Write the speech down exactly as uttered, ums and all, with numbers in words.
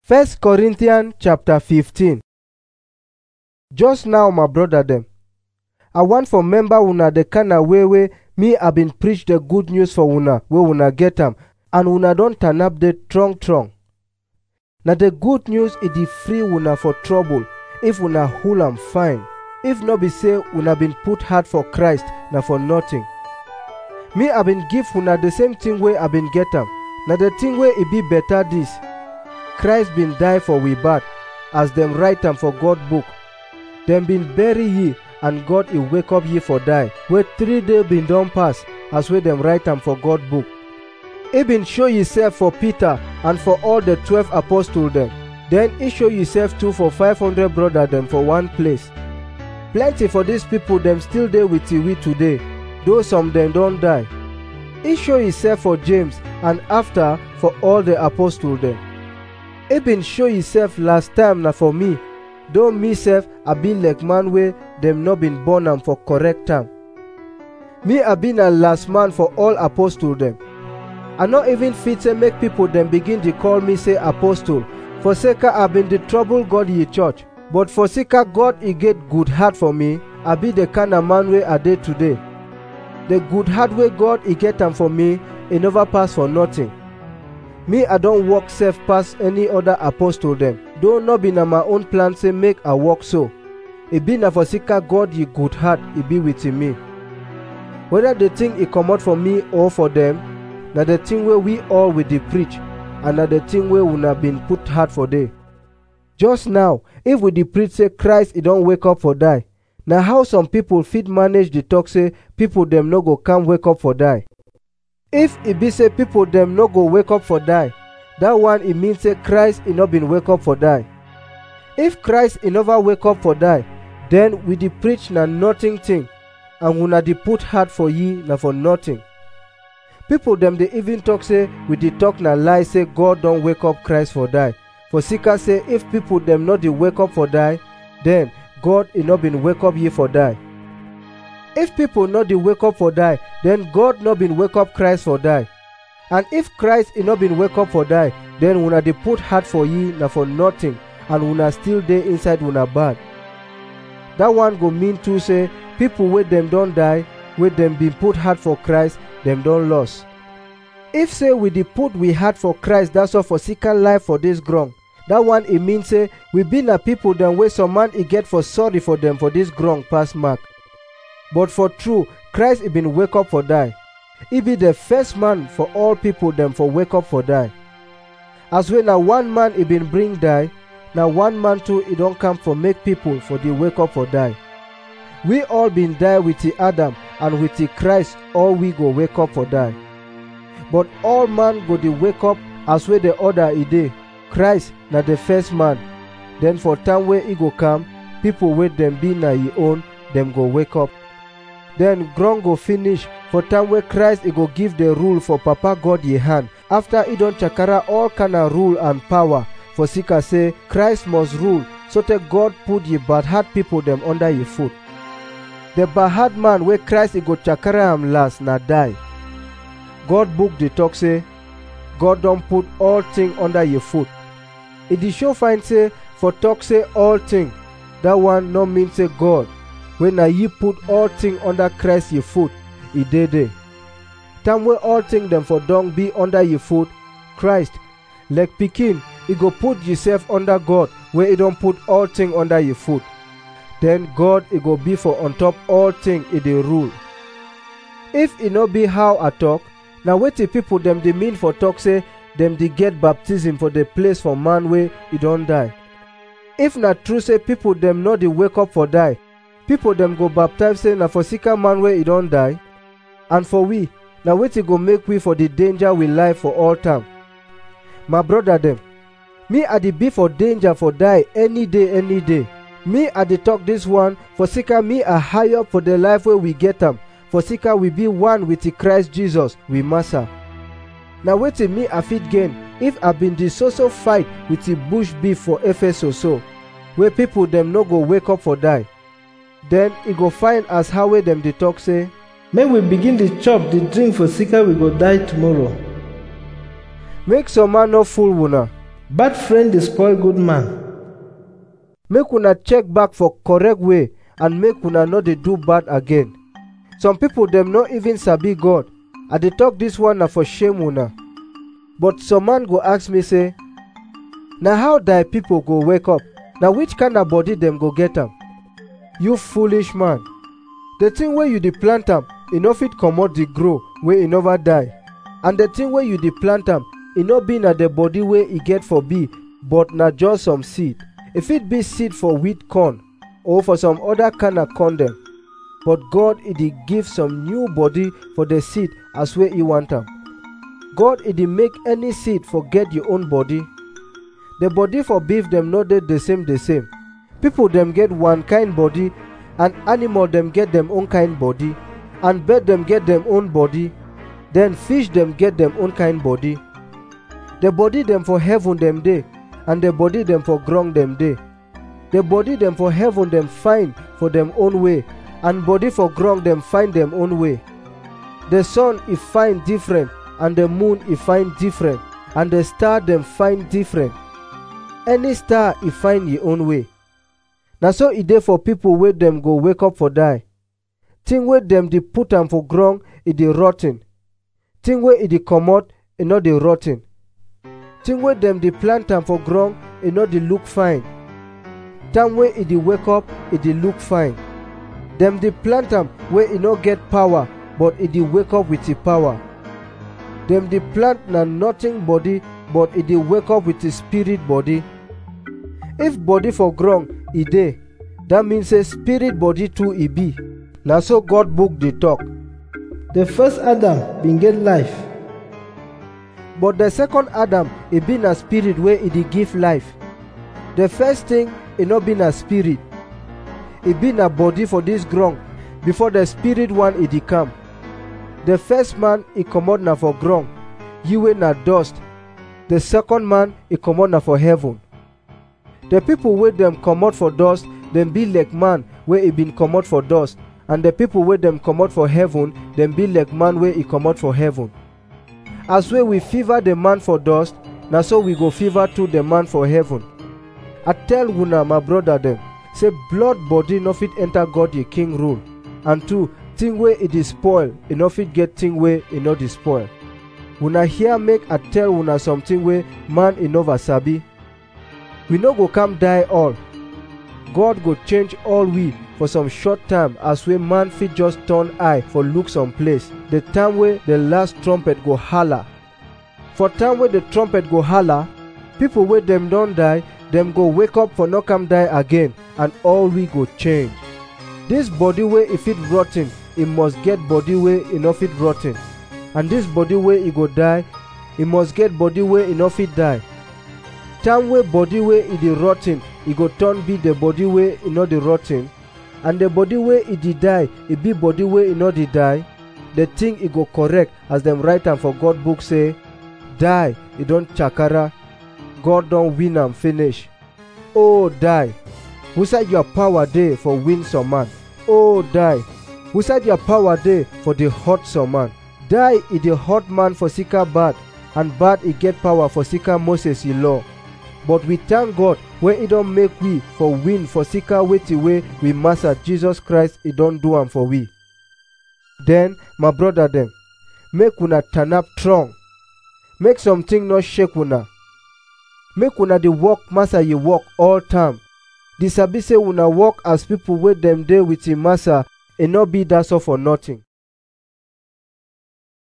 First Corinthians chapter fifteen. Just now, my brother dem, I want for member una the kind of way wey me I been preach the good news for una wey una get am, and una don turn up the trong trong. Na the good news e dey free una for trouble if una hold am fine. If no be say una been put heart for Christ, na for nothing. Me I been give una the same thing wey I been get am. Na the thing wey e be better this. Christ been die for we bad, as them write am for God book. Them been bury ye, and God he wake up ye for die. Where three days been done pass, as where them write am for God book. He been show himself for Peter and for all the twelve apostles them. Then he show himself too for five hundred brother them for one place. Plenty for these people them still there with we today, though some them don't die. He show himself for James and after for all the apostles them. He been show himself last time na for me, though me self I been like man wey them not been born am for correct time. Me I been a last man for all apostles them. I not even fit say make people them begin to call me say apostle, for sake I been the trouble God ye church. But for sake God he get good heart for me, I be the kind of man wey I dey today. The good heart wey God he get am for me, he never pass for nothing. Me I don't walk safe past any other apostle them, though not be na my own plan say make I walk so. It be na for sika God ye good heart he be with me. Whether the thing he come out for me or for them, na the thing where we all with the preach, and na the thing where we have been put hard for day. Just now, if we the preach say Christ he don't wake up for die, now how some people fit manage the talk say people them no go come wake up for die. If it be say people them no go wake up for die, that one it means say Christ he not been wake up for die. If Christ he never wake up for die, then we the preach na nothing thing, and we na the put hard for ye na for nothing. People them they even talk say we the talk na lie say God don't wake up Christ for die. For Sika say if people them not the wake up for die, then God he not been wake up ye for die. If people not the wake up for die, then God not been wake up Christ for die. And if Christ he not been wake up for die, then una dey put heart for ye na for nothing, and una still dey inside una bad. That one go mean to say people with them don't die, with them been put heart for Christ, them don't lost. If say we dey put we heart for Christ, that's all for second life for this ground. That one it mean say we been a people them where some man he get for sorry for them for this ground pass mark. But for true, Christ he been wake up for die. He be the first man for all people them for wake up for die. As when a one man he been bring die, now one man too he don't come for make people for the wake up for die. We all been die with the Adam, and with the Christ all we go wake up for die. But all man go the wake up as where the other he dey. Christ na the first man. Then for time where he go come, people with them be na he own, them go wake up. Then ground go finish for time where Christ he go give the rule for Papa God ye hand. After he don't chakara all kind of rule and power, for Sika say Christ must rule, so that God put ye bad heart people them under ye foot. The bad heart man where Christ he go chakara am last na die. God book the talk say, God don't put all thing under your foot. It is show find say for talk say all thing, that one no mean say God. When na ye put all thing under Christ your foot, he did it. Time where all thing them for don't be under your foot, Christ, like pikin, he go put yourself under God, where he don't put all thing under your foot. Then God he go be for on top all thing he dey rule. If it no be how I talk, now what the people them they mean for talk say them they get baptism for the place for man where he don't die. If not true say people them not they wake up for die, people them go baptize say na for sika man where he don't die. And for we, now what it go make we for the danger we life for all time. My brother them, me I the be for danger for die any day any day. Me I the talk this one for sika me a high up for the life where we get them. For sika we be one with the Christ Jesus we master. Now wait me I fit gain if I been the so so fight with the bush beef for Ephesus so, where people them no go wake up for die. Then he go find as how way them they talk say, may we begin the chop the drink for sika we go die tomorrow. Make some man no fool una. Bad friend dey spoil good man. Make una check back for correct way and make una no dey do bad again. Some people dem no even sabi God. I dey talk this one na for shame una. But some man go ask me say, na how die people go wake up? Na which kind of body dem go get am? You foolish man. The thing wey you dey plant am, e no fit comot the grow wey e never die. And the thing wey you dey plant am, e no be na the body wey e get for be, but na just some seed. E fit be seed for wheat corn or for some other kind of corn dem. But God e dey give some new body for the seed as wey e want am. God e dey make any seed forget your own body. The body for beef dem no dey the same the same. People dem get one kind body, and animal dem get dem own kind body, and bird dem get dem own body, then fish dem get dem own kind body. The body dem for heaven dem dey, and the body dem for ground dem dey. The body dem for heaven dem fine for dem own way, and body for ground dem find dem own way. The sun e find different, and the moon e find different, and the star dem find different. Any star e find e own way. Na so e dey for people wey dem go wake up for die. Thing wey dem dey put am for ground, e dey rotten. Thing wey e dey comot, e no dey rotten. Thing wey dem dey plant am for ground, e no dey look fine. Time wey e dey wake up, e dey look fine. Dem dey plant am wey e no get power, but e dey wake up with e power. Dem dey plant na nothing body, but e dey wake up with e spirit body. If body for ground e dey, that means say spirit body too e be. Na so God book dey talk. The first Adam bin get life. But the second Adam e be na spirit wey e dey give life. The first thing e no be na spirit. E be na body for this ground before the spirit one e dey come. The first man e comot na for ground, you wey na dust. The second man e comot na for heaven. The people wey dem comot for dust, dem be like man wey e bin comot for dust, and the people wey dem comot for heaven, dem be like man wey e comot for heaven. As wey we fever the man for dust, na so we go fever too the man for heaven. I tell una my brother dem, say blood body no fit enter God the king rule, and two, thing wey e dey spoil, e no fit get thing wey e no dey spoil. Una hear make I tell una something wey man e never sabi. We no go come die all. God go change all we for some short time, as wey man fit just turn eye for look some place. The time wey the last trumpet go holler. For time wey the trumpet go holler, people wey dem don die, dem go wake up for no come die again, and all we go change. This body wey e fit rotten, e must get body wey e no fit rotten. And this body wey e go die, e must get body wey e no fit die. Time wey body wey e dey rotten, e go turn be the body wey e no dey rotten. And the body wey e dey die, e be body wey e no dey die. The thing e go correct as dem write am for God book say, die, e don chakara. God don win am finish. Oh die, who said your power dey for win some man? Oh die, who said your power dey for the hurt some man? Die e dey hurt man for sika bad, and bad e get power for sika Moses e law. But we thank God wey e don make we for win for sika wetin wey we master Jesus Christ e don do am for we. Then, my brother dem, make una turn up strong. Make something not shake una. Make una dey work master ye work all time. Di sabi say una work as people wey dem dey with e master, e no be that so for nothing.